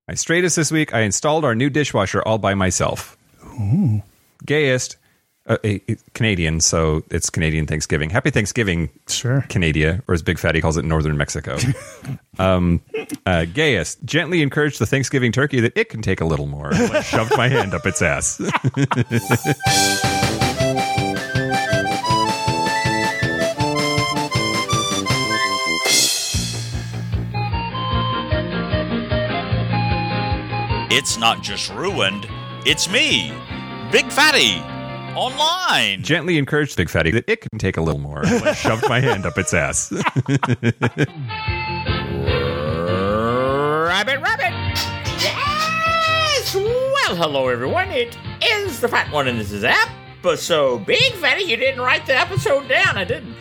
My straightest this week, I installed our new dishwasher all by myself. Ooh. Gayest, Canadian, so it's Canadian Thanksgiving. Happy Thanksgiving, Sure. Canada, or as Big Fatty calls it, Northern Mexico. Gayest, gently encouraged the Thanksgiving turkey that it can take a little more. I shoved my hand up its ass. It's not just ruined, it's me, Big Fatty, online. Gently encouraged Big Fatty that it can take a little more. I shoved my hand up its ass. Rabbit. Yes! Well, hello, everyone. It is the Fat One, and this is episode Big Fatty. You didn't write the episode down. I didn't.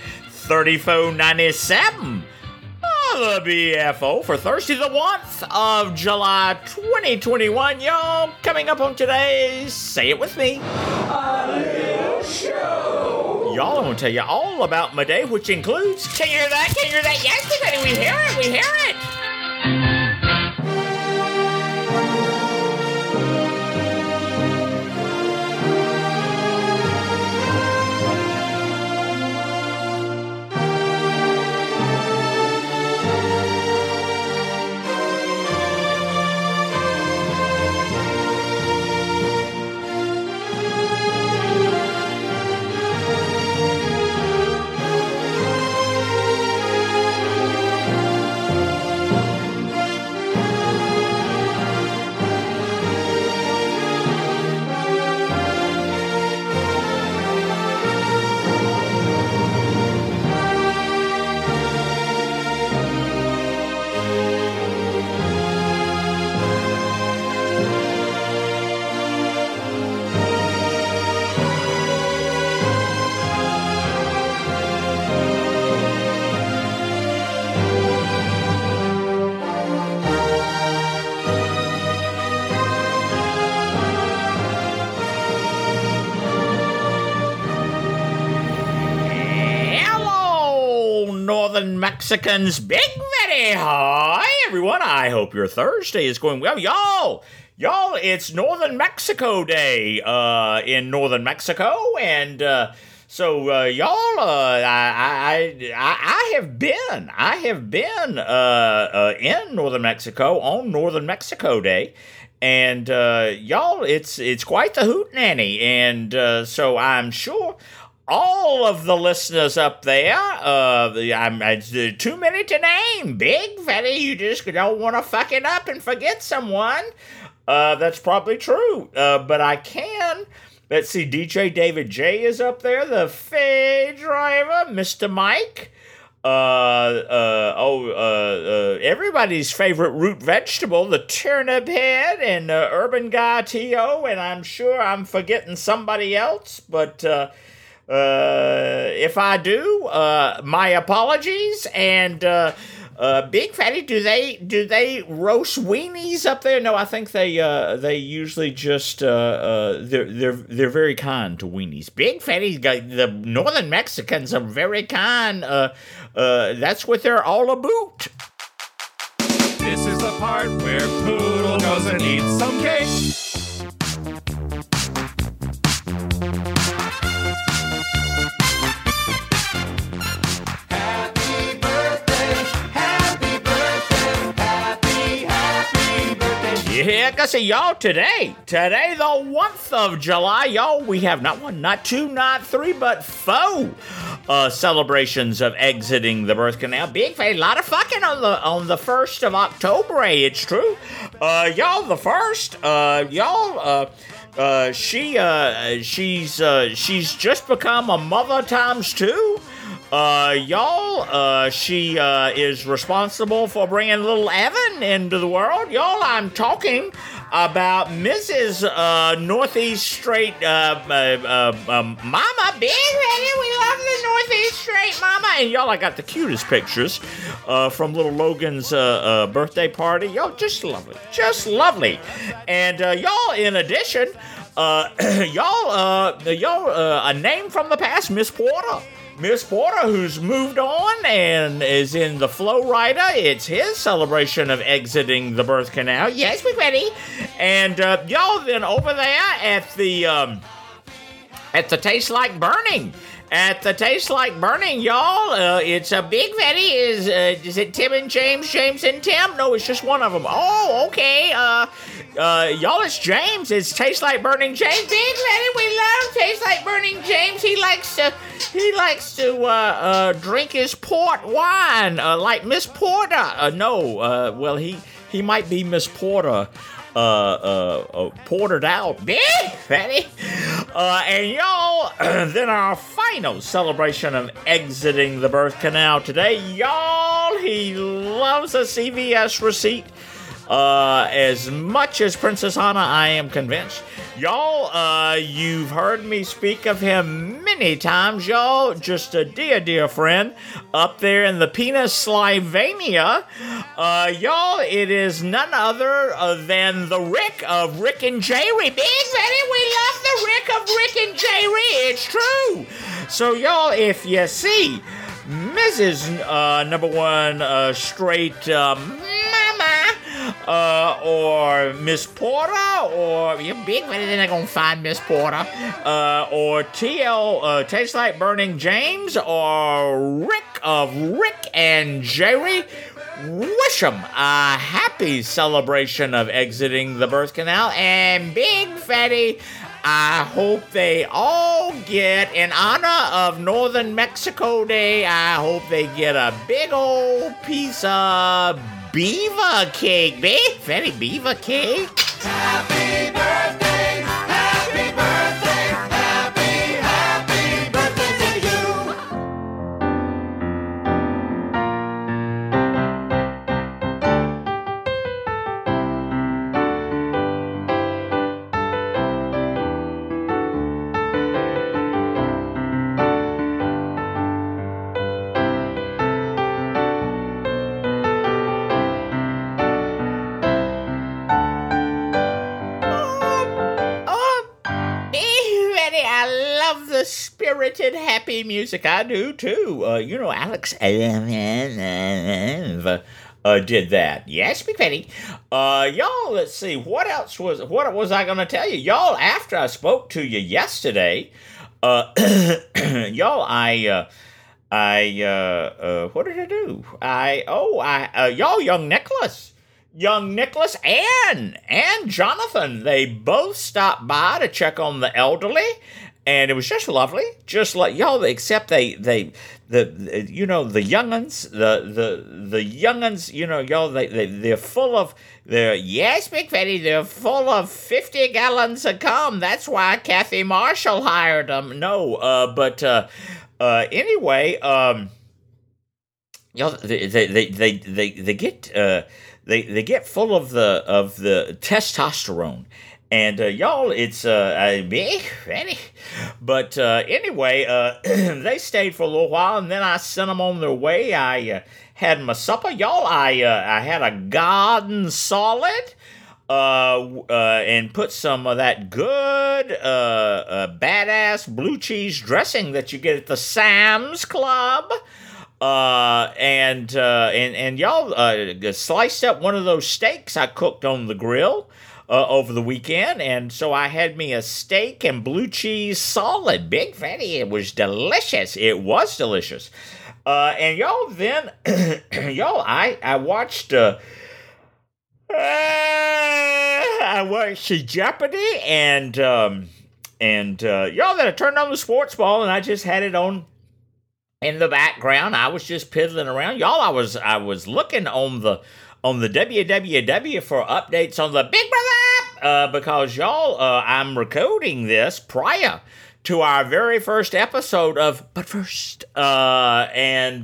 3497. The BFO for Thursday, the 1st of July, 2021. Y'all, coming up on today's Say It With Me, a little show. Y'all, I'm going to tell you all about my day, which includes, can you hear that? Can you hear that? Yes, everybody, we hear it. We hear it. Mexicans, Big Fatty. Hi, everyone. I hope your Thursday is going well. Y'all, it's Northern Mexico Day in Northern Mexico. And so, y'all, I have been in Northern Mexico on Northern Mexico Day. And, y'all, it's quite the hootenanny. And so I'm sure all of the listeners up there, it's too many to name. Big Fatty, you just don't want to fuck it up and forget someone. That's probably true. But I can. Let's see, DJ David J is up there. The Fay Driver, Mr. Mike. Everybody's favorite root vegetable, the turnip head, and Urban Guy T.O. And I'm sure I'm forgetting somebody else, but if I do, my apologies. And Big Fatty, do they roast weenies up there? No, I think they usually just they're very kind to weenies. Big Fatty, the Northern Mexicans are very kind. That's what they're all about. This is the part where Poodle goes and eats some cake. Yeah, I say, y'all, today, the 1st of July, y'all, we have not one, not two, not three, but four celebrations of exiting the birth canal. Big Fatty, a lot of fucking on the 1st of October, it's true. Y'all, the first, she's just become a mother times two. She is responsible for bringing little Evan into the world. Y'all, I'm talking about Mrs. Northeast Straight Mama. Big Fatty, we love the Northeast Straight Mama. And y'all, I got the cutest pictures from little Logan's birthday party. Y'all, just lovely. And y'all, in addition, a name from the past, Miss Porter. Miss Porter, who's moved on and is in the Flow Rider. It's his celebration of exiting the birth canal. Yes, we're ready. And y'all, then over there at the Taste Like Burning. At the Taste Like Burning, y'all, it's a Big Fatty. Is it Tim and James? James and Tim? No, it's just one of them. Oh, okay. Y'all, it's James. It's Taste Like Burning James. Big Fatty, we love Taste Like Burning James. He likes to drink his port wine, like Miss Porter. Well, he might be Miss Porter. Portered out. Big Fatty. And y'all, then our final celebration of exiting the birth canal today. Y'all, he loves a CVS receipt as much as Princess Anna, I am convinced. Y'all, you've heard me speak of him many times, y'all. Just a dear friend up there in the penis Slovenia. Y'all, it is none other than the Rick of Rick and Jerry. Big Fatty, we love the Rick of Rick and Jerry. It's true. So, y'all, if you see Mrs. Number One Straight Mama, or Miss Porter, or you Big Fatty, they're not gonna find Miss Porter, or TL Taste Like Burning James, or Rick of Rick and Jerry. Wish them a happy celebration of exiting the birth canal, and Big Fatty, I hope they all get, in honor of Northern Mexico Day, I hope they get a big old piece of beaver cake. Big Fatty beaver cake. Happy birthday, happy birthday, happy birthday to you. Spirited, happy music. I do too. Alex did that. Yes, Big Fatty. Y'all, let's see. What was I gonna tell you? Y'all, after I spoke to you yesterday, y'all, what did I do? Y'all, Young Nicholas and Jonathan, they both stopped by to check on the elderly. And it was just lovely, just like y'all. Except the young'uns, the young'uns, y'all. They're full of yes, Big Fatty. They're full of 50 gallons of cum. That's why Kathy Marshall hired them. No, but anyway, y'all. They get full of the testosterone. And y'all, it's Big Fatty. But anyway, they stayed for a little while, and then I sent them on their way. I had my supper, y'all. I had a garden solid, and put some of that good badass blue cheese dressing that you get at the Sam's Club. And y'all sliced up one of those steaks I cooked on the grill over the weekend, and so I had me a steak and blue cheese solid. Big Fatty, it was delicious. It was delicious. And y'all, then, y'all, I watched Jeopardy, and y'all, then I turned on the sports ball, and I just had it on in the background. I was just piddling around. Y'all, I was looking on the www for updates on the Big Brother app, because y'all, I'm recording this prior to our very first episode of But First, and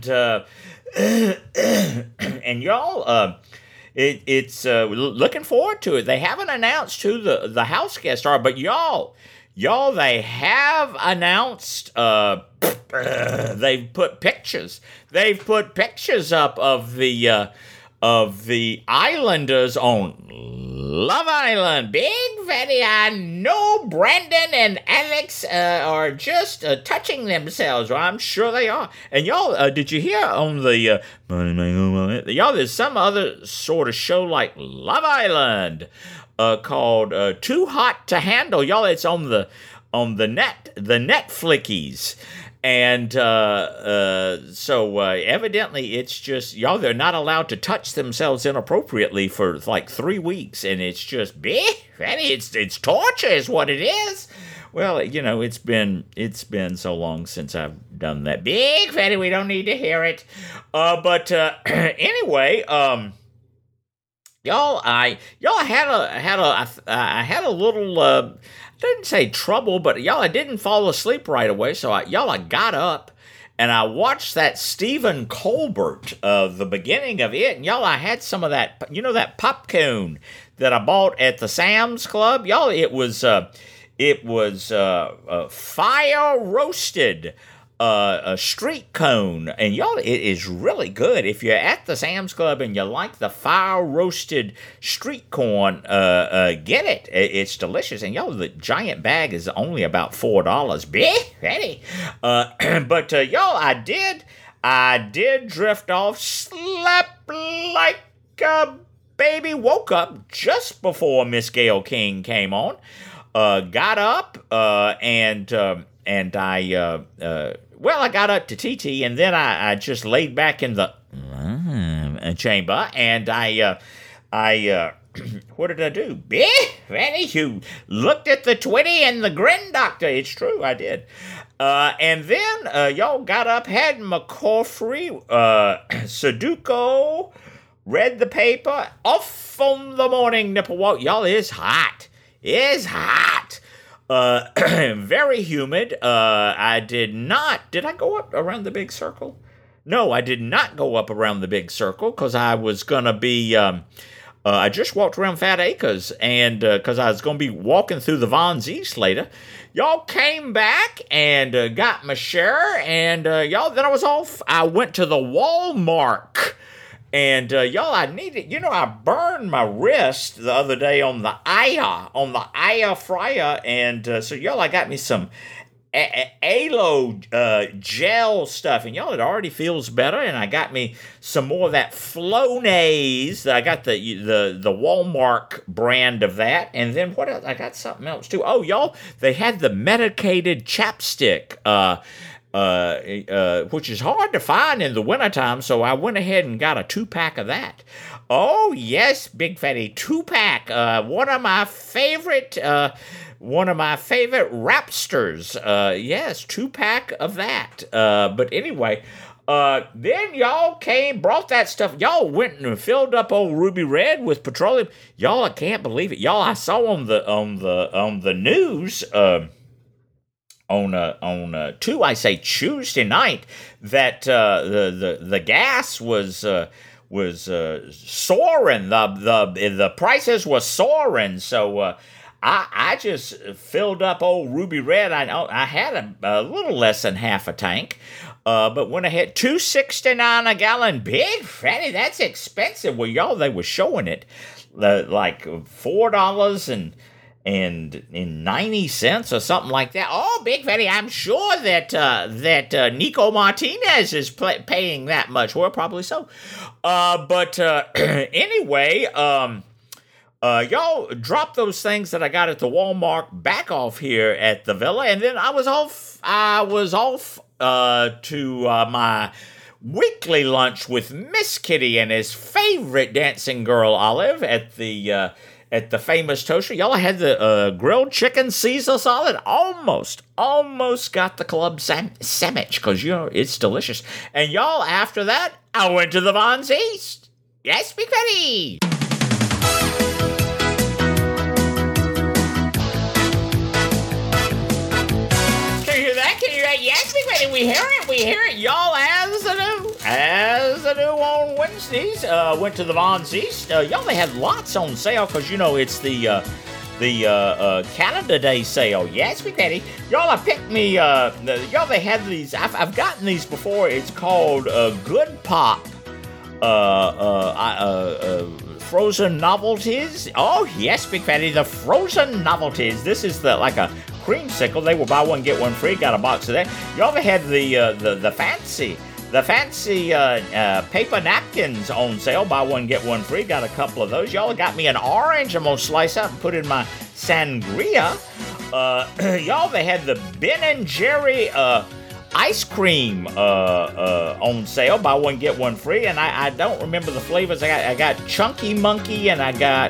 y'all, it's looking forward to it. They haven't announced who the house guests are, but y'all, they have announced. They've put pictures. They've put pictures up of the of the Islanders on Love Island. Big Fatty, I know Brandon and Alex are just touching themselves. Well, I'm sure they are. And y'all, did you hear on the y'all? There's some other sort of show like Love Island called Too Hot to Handle. Y'all, it's on the Netflixies. And so evidently it's just, y'all, they're not allowed to touch themselves inappropriately for like 3 weeks. And it's just, it's torture is what it is. Well, you know, it's been so long since I've done that. Big Fatty, we don't need to hear it. But anyway, y'all, I had a little, didn't say trouble, but y'all, I didn't fall asleep right away. So I got up and I watched that Stephen Colbert, the beginning of it. And y'all, I had some of that, you know, that popcorn that I bought at the Sam's Club. Y'all, it was fire roasted a street cone, and y'all, it is really good. If you're at the Sam's Club and you like the fire roasted street corn, get it. It's delicious, and y'all, the giant bag is only about $4. Ready? But y'all, I did drift off, slept like a baby, woke up just before Miss Gayle King came on, got up, and I got up to TT, and then I just laid back in the chamber, and I what did I do? Fanny, you looked at the Twitty and the Grin Doctor. It's true, I did. And then y'all got up, had McCaffrey, Sudoku, read the paper, off on the morning nipple walk. Y'all, it's hot. It's hot. Very humid. Did I go up around the big circle? No, I did not go up around the big circle because I was going to be, I just walked around Fat Acres and, because I was going to be walking through the Vons East later. Y'all came back and got my share, and y'all, then I was off. I went to the Walmart. And y'all, I burned my wrist the other day on the Aya fryer, and so y'all, I got me some aloe gel stuff, and y'all, it already feels better. And I got me some more of that Flonase. I got the Walmart brand of that, and then what else? I got something else too. Oh, y'all, they had the medicated chapstick. Which is hard to find in the wintertime, so I went ahead and got a 2-pack of that. Oh, yes, Big Fatty, 2-pack. One of my favorite Rapsters. Yes, 2-pack of that. But anyway, then y'all brought that stuff. Y'all went and filled up old Ruby Red with petroleum. Y'all, I can't believe it. Y'all, I saw on the news, on Tuesday night that the gas was soaring. The prices were soaring. So I just filled up old Ruby Red. I had a little less than half a tank. But went ahead, $2.69 a gallon. Big Fatty, that's expensive. Well, y'all, they were showing it like $4 and 90 cents or something like that. Oh, Big Fatty, I'm sure that Nico Martinez is paying that much. Well, probably so. But anyway, y'all drop those things that I got at the Walmart back off here at the villa, and then I was off to my weekly lunch with Miss Kitty and his favorite dancing girl, Olive, at the famous toaster. Y'all, I had the grilled chicken Caesar salad. Almost got the club sandwich because, you know, it's delicious. And y'all, after that, I went to the Vons East. Yes, Big Fatty. Can you hear that? Yes, Big Fatty. We hear it. Y'all, as I do on Wednesdays, went to the Vons East. Y'all, they had lots on sale because, you know, it's the Canada Day sale. Yes, Big Daddy. Y'all, I picked me, y'all, they had these, I've gotten these before. It's called Good Pop frozen novelties. Oh yes, Big Fatty, the frozen novelties. This is like a creamsicle. They were buy one get one free. Got a box of that. You ever had the fancy paper napkins on sale? Buy one get one free. Got a couple of those. Y'all got me an orange. I'm gonna slice up and put in my sangria. Y'all, they had the Ben and Jerry ice cream on sale. Buy one get one free. And I don't remember the flavors. I got Chunky Monkey, and I got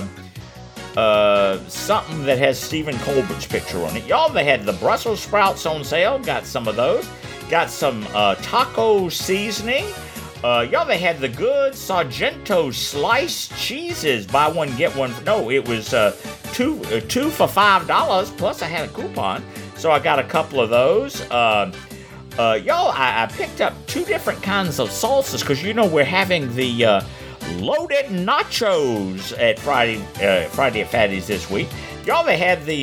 something that has Stephen Colbert's picture on it. Y'all, they had the Brussels sprouts on sale. Got some of those. Got some taco seasoning. Y'all, they had the good Sargento sliced cheeses. Buy one get one. No, it was two for $5. Plus, I had a coupon, so I got a couple of those. Y'all, I picked up 2 different kinds of salsas because we're having the loaded nachos at Friday at Fatty's this week. Y'all, they had the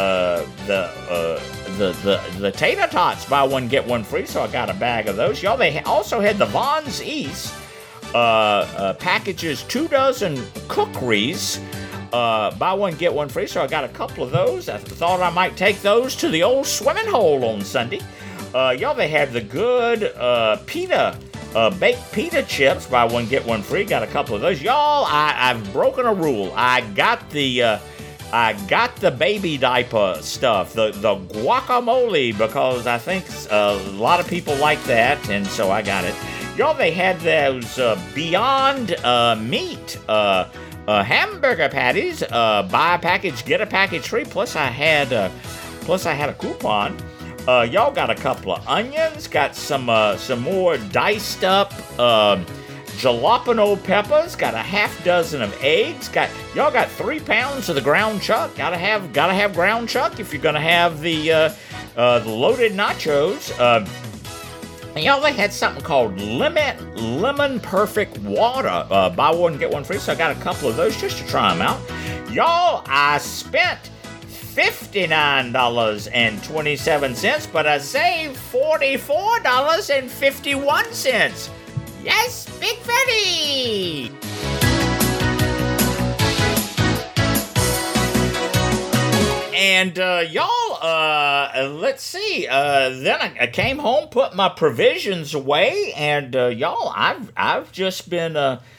tater tots. Buy one get one free, so I got a bag of those. Y'all, they also had the Vons East packages, 2 dozen cookeries. Buy one get one free, so I got a couple of those. I thought I might take those to the old swimming hole on Sunday. Y'all, they had the good baked pita chips. Buy one get one free. Got a couple of those. Y'all, I've broken a rule. I got the baby diaper stuff, the guacamole, because I think a lot of people like that, and so I got it. Y'all, they had those Beyond Meat hamburger patties. Buy a package, get a package free. Plus I had a coupon. Y'all got a couple of onions. Got some more diced up jalapeno peppers. Got a half dozen of eggs. Y'all got 3 pounds of the ground chuck. Gotta have ground chuck if you're gonna have the loaded nachos. And y'all, they had something called lemon perfect water. Buy one get one free. So I got a couple of those just to try them out. Y'all, I spent $59.27, but I saved $44.51. Yes, Big Fatty! And y'all, let's see. Then I came home, put my provisions away, and y'all, I've just been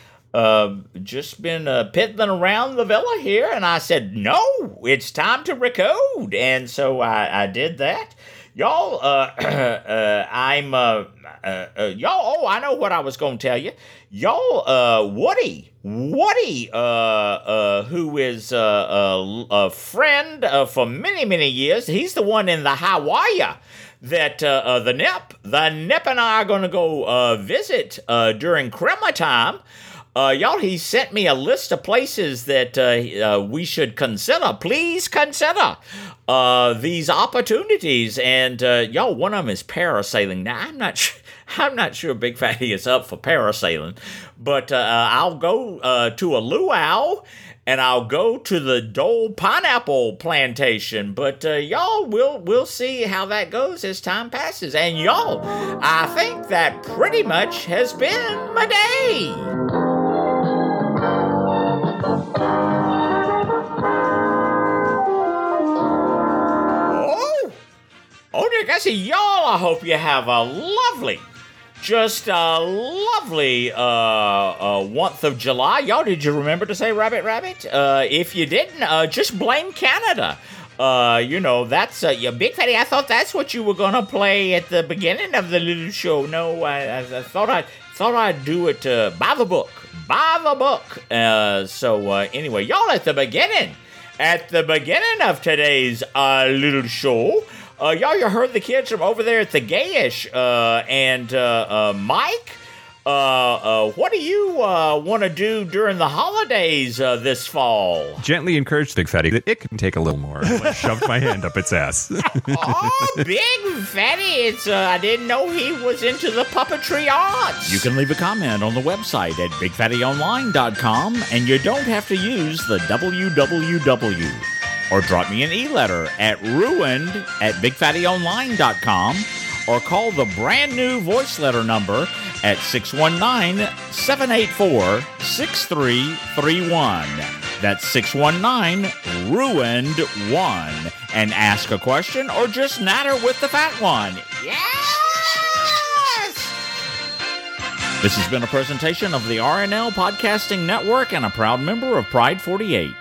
piddling around the villa here, and I said, no, it's time to record, and so I did that. Y'all, y'all, I know what I was going to tell you. Y'all, Woody, who is a friend for many, many years, he's the one in the Hawaii that the Nip and I are going to go visit during Christmas time. Y'all, he sent me a list of places that we should consider. Please consider these opportunities. And y'all, one of them is parasailing. Now, I'm not sure Big Fatty is up for parasailing, but I'll go to a luau, and I'll go to the Dole Pineapple Plantation. But y'all, we'll see how that goes as time passes. And y'all, I think that pretty much has been my day. Oh, dear Gussie, y'all, I hope you have a lovely month of July. Y'all, did you remember to say rabbit? If you didn't, just blame Canada. That's Big Fatty. I thought that's what you were gonna play at the beginning of the little show. No, I thought I'd do it by the book. Anyway, y'all, at the beginning of today's little show. Y'all, you heard the kids from over there at the Gayish, and Mike, what do you want to do during the holidays this fall? Gently encourage Big Fatty that it can take a little more. I shoved my hand up its ass. Oh, Big Fatty, I didn't know he was into the puppetry arts. You can leave a comment on the website at BigFattyOnline.com, and you don't have to use the www. Or drop me an e-letter at ruined@BigFattyOnline.com, or call the brand new voice letter number at 619-784-6331. That's 619-RUINED1. And ask a question or just natter with the fat one. Yes! This has been a presentation of the RNL Podcasting Network and a proud member of Pride 48.